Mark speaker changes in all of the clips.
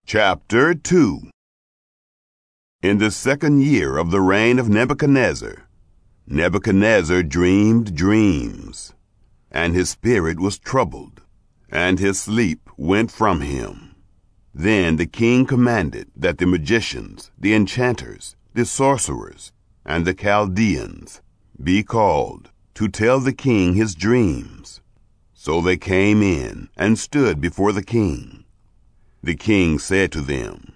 Speaker 1: Chapter 2. In the 2nd year of the reign of Nebuchadnezzar, Nebuchadnezzar dreamed dreams, and his spirit was troubled, and his sleep went from him. Then the king commanded that the magicians, the enchanters, the sorcerers, and the Chaldeans be called to tell the king his dreams. So they came in and stood before the king. The king said to them,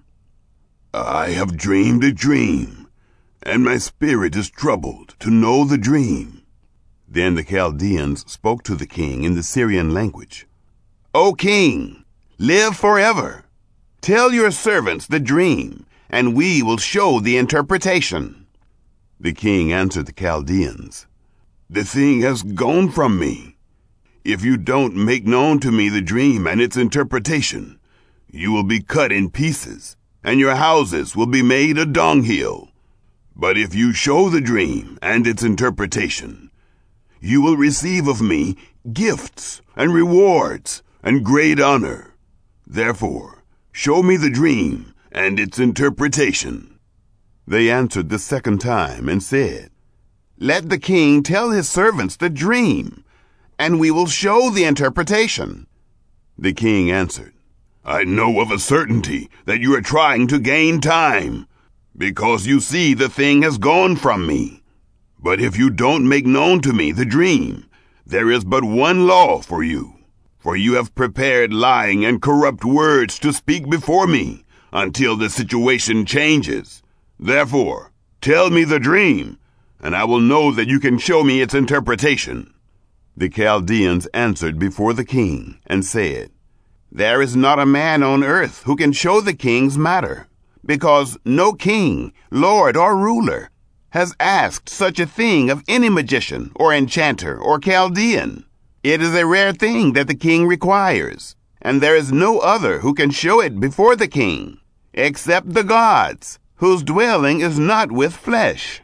Speaker 1: "I have dreamed a dream, and my spirit is troubled to know the dream." Then the Chaldeans spoke to the king in the Syrian language. "O king, live forever. Tell your servants the dream, and we will show the interpretation." The king answered the Chaldeans, "The thing has gone from me. If you don't make known to me the dream and its interpretation, you will be cut in pieces, and your houses will be made a dunghill. But if you show the dream and its interpretation, you will receive of me gifts and rewards and great honor. Therefore, show me the dream and its interpretation." They answered the second time and said, "Let the king tell his servants the dream, and we will show the interpretation." The king answered, "I know of a certainty that you are trying to gain time, because you see the thing has gone from me. But if you don't make known to me the dream, there is but one law for you. For you have prepared lying and corrupt words to speak before me until the situation changes. Therefore, tell me the dream, and I will know that you can show me its interpretation." The Chaldeans answered before the king and said, "There is not a man on earth who can show the king's matter, because no king, lord, or ruler has asked such a thing of any magician or enchanter or Chaldean. It is a rare thing that the king requires, and there is no other who can show it before the king, except the gods, whose dwelling is not with flesh."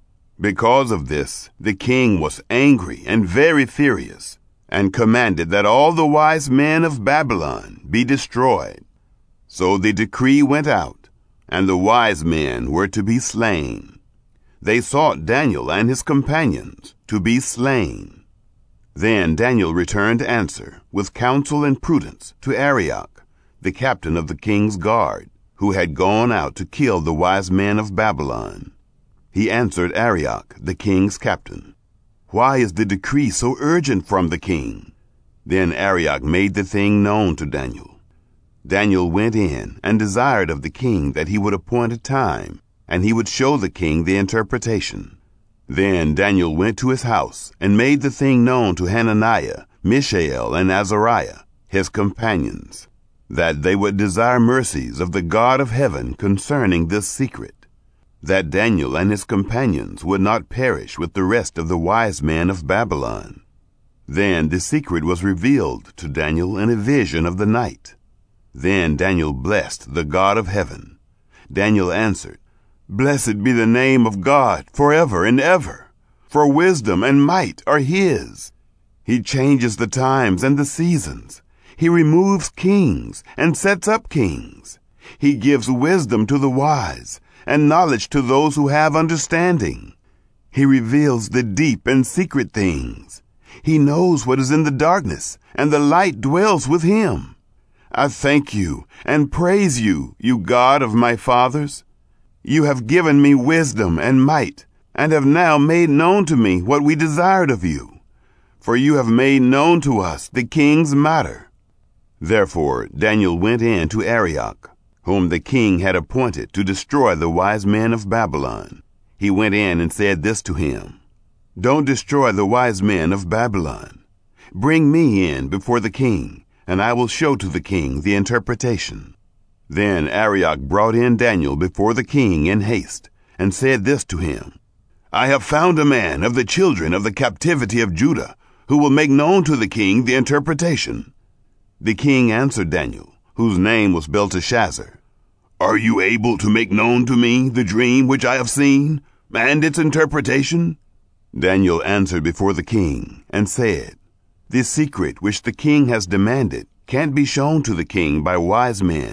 Speaker 1: Because of this, the king was angry and very furious, and commanded that all the wise men of Babylon be destroyed. So the decree went out, and the wise men were to be slain. They sought Daniel and his companions to be slain. Then Daniel returned answer with counsel and prudence to Arioch, the captain of the king's guard, who had gone out to kill the wise men of Babylon. He answered Arioch, the king's captain, "Why is the decree so urgent from the king?" Then Arioch made the thing known to Daniel. Daniel went in and desired of the king that he would appoint a time, and he would show the king the interpretation. Then Daniel went to his house and made the thing known to Hananiah, Mishael, and Azariah, his companions, that they would desire mercies of the God of heaven concerning this secret, that Daniel and his companions would not perish with the rest of the wise men of Babylon. Then the secret was revealed to Daniel in a vision of the night. Then Daniel blessed the God of heaven. Daniel answered, "Blessed be the name of God forever and ever, for wisdom and might are his. He changes the times and the seasons. He removes kings and sets up kings. He gives wisdom to the wise and knowledge to those who have understanding. He reveals the deep and secret things. He knows what is in the darkness, and the light dwells with him. I thank you and praise you, you God of my fathers. You have given me wisdom and might, and have now made known to me what we desired of you. For you have made known to us the king's matter." Therefore Daniel went in to Arioch, whom the king had appointed to destroy the wise men of Babylon. He went in and said this to him, "Don't destroy the wise men of Babylon. Bring me in before the king, and I will show to the king the interpretation." Then Arioch brought in Daniel before the king in haste, and said this to him, "I have found a man of the children of the captivity of Judah, who will make known to the king the interpretation." The king answered Daniel, whose name was Belteshazzar, "Are you able to make known to me the dream which I have seen, and its interpretation?" Daniel answered before the king, and said, "The secret which the king has demanded can't be shown to the king by wise men,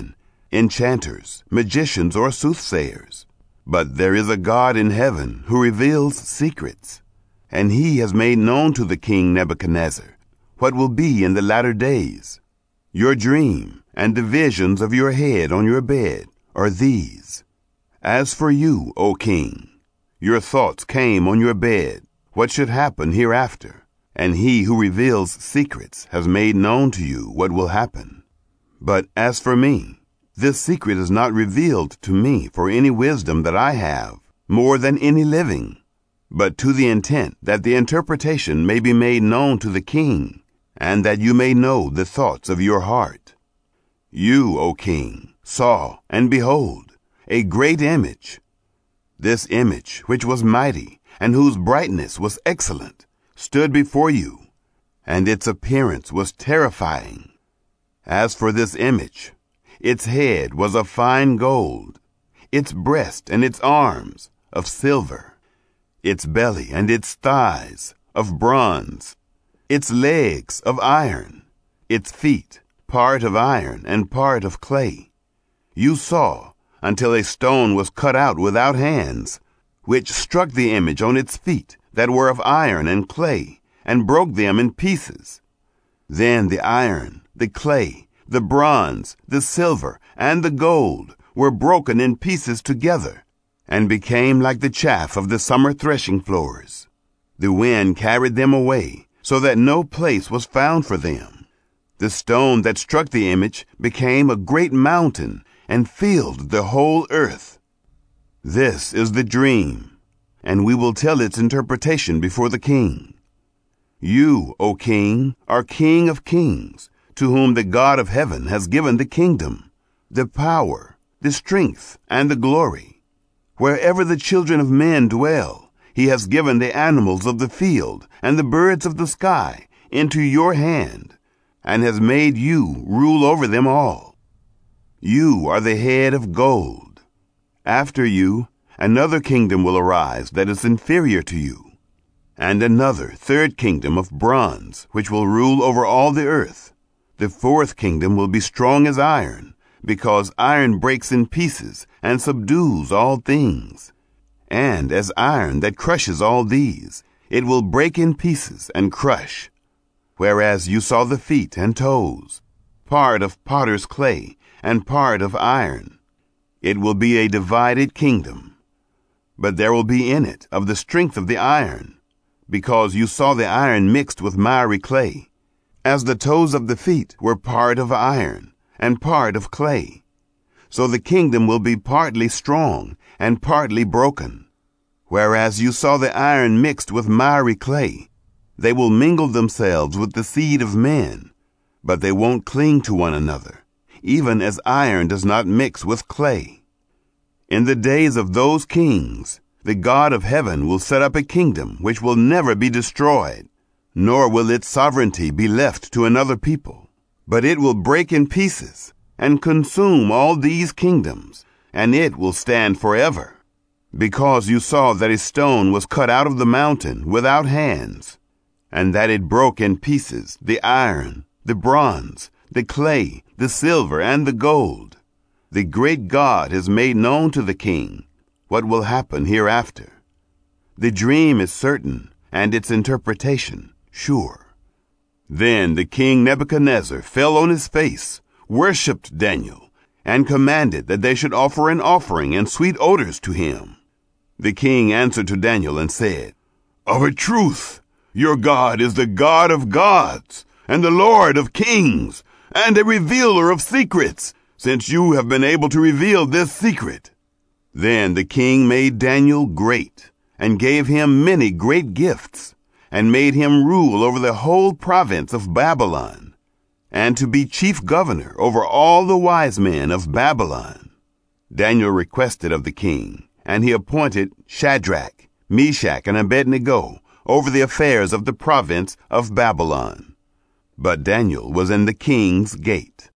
Speaker 1: enchanters, magicians, or soothsayers. But there is a God in heaven who reveals secrets, and he has made known to the king Nebuchadnezzar what will be in the latter days. Your dream and the visions of your head on your bed are these. As for you, O king, your thoughts came on your bed, what should happen hereafter, and he who reveals secrets has made known to you what will happen. But as for me, this secret is not revealed to me for any wisdom that I have, more than any living, but to the intent that the interpretation may be made known to the king, and that you may know the thoughts of your heart. You, O king, saw, and behold, a great image. This image, which was mighty, and whose brightness was excellent, stood before you, and its appearance was terrifying. As for this image, its head was of fine gold, its breast and its arms of silver, its belly and its thighs of bronze, its legs of iron, its feet part of iron and part of clay. You saw until a stone was cut out without hands, which struck the image on its feet that were of iron and clay, and broke them in pieces. Then the iron, the clay, the bronze, the silver, and the gold were broken in pieces together, and became like the chaff of the summer threshing floors. The wind carried them away, so that no place was found for them. The stone that struck the image became a great mountain, and filled the whole earth. This is the dream, and we will tell its interpretation before the king. You, O king, are King of kings, to whom the God of heaven has given the kingdom, the power, the strength, and the glory. Wherever the children of men dwell, he has given the animals of the field and the birds of the sky into your hand, and has made you rule over them all. You are the head of gold. After you, another kingdom will arise that is inferior to you, and another third kingdom of bronze, which will rule over all the earth. The fourth kingdom will be strong as iron, because iron breaks in pieces and subdues all things. And as iron that crushes all these, it will break in pieces and crush. Whereas you saw the feet and toes, part of potter's clay and part of iron. It will be a divided kingdom. But there will be in it of the strength of the iron, because you saw the iron mixed with miry clay. As the toes of the feet were part of iron and part of clay, so the kingdom will be partly strong and partly broken. Whereas you saw the iron mixed with miry clay, they will mingle themselves with the seed of men, but they won't cling to one another, even as iron does not mix with clay. In the days of those kings, the God of heaven will set up a kingdom which will never be destroyed, nor will its sovereignty be left to another people. But it will break in pieces and consume all these kingdoms, and it will stand forever. Because you saw that a stone was cut out of the mountain without hands, and that it broke in pieces the iron, the bronze, the clay, the silver, and the gold. The great God has made known to the king what will happen hereafter. The dream is certain, and its interpretation sure. Then the king Nebuchadnezzar fell on his face, worshipped Daniel, and commanded that they should offer an offering and sweet odors to him. The king answered to Daniel and said, Of a truth, your God is the God of gods, and the Lord of kings, and a revealer of secrets, since you have been able to reveal this secret. Then the king made Daniel great, and gave him many great gifts, and made him rule over the whole province of Babylon, and to be chief governor over all the wise men of Babylon. Daniel requested of the king, and he appointed Shadrach, Meshach, and Abednego over the affairs of the province of Babylon. But Daniel was in the king's gate.